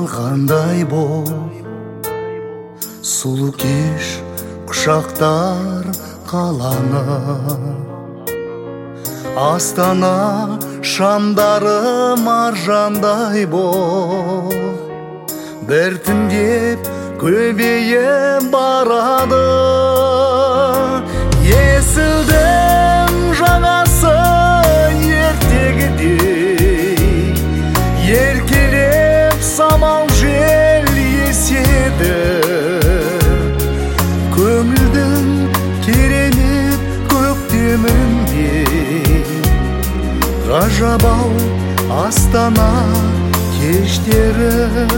қалғандай боп, сұлу кеш құшақтар қаланы. Астана шамдары маржандай боп, біртіндеп көбейіп барады. Есілдің жағасы ертегідей, еркелеп самал жел еседі. Көңілдің керемет көктеміндей, ғажап-ау Астана кештері.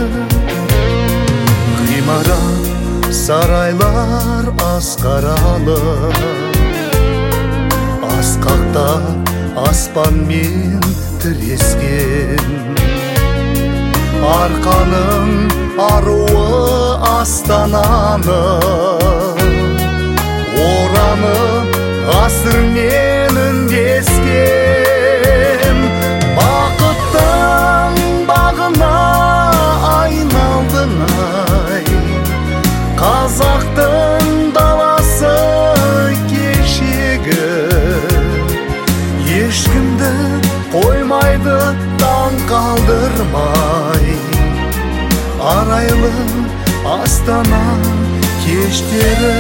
Ғимарат сарайлар асқаралы, асқақтап аспанмен тірескен. Арқаның аруы Астананы, оранып ғасырмен үндескен. Бақыттың бағына айналдың ай, қазақтың даласы кешегі. Ешкімді қоймайды таң қалдырмай, арайлы Астана кештері.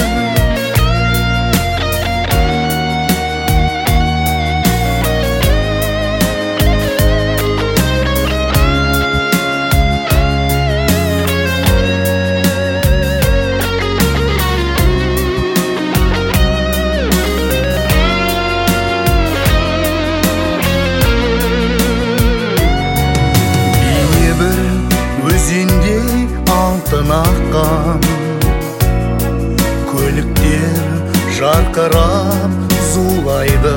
Өзендей алтын аққан, көліктер жарқырап зулайды.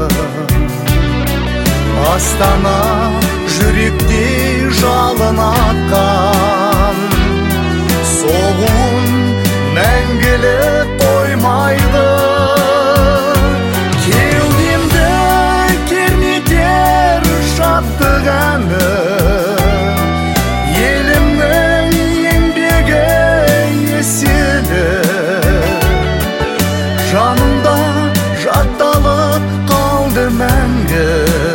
Астана жүректей жалын атқан, соғуын мәңгілік қоймайды. Кеудемді кернетер шаттық әні, жанымда жатталып қалды мәңгі.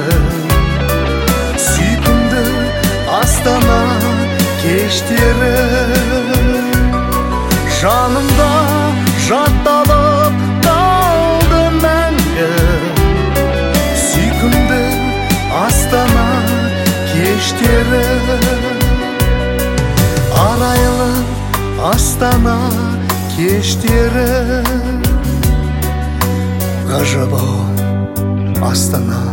Сүйкімді Астана кештері, жанымда жатталып қалды мәңгі. Сүйкімді Астана кештері, арайлы Астана кештері. Ғажап-ау Астана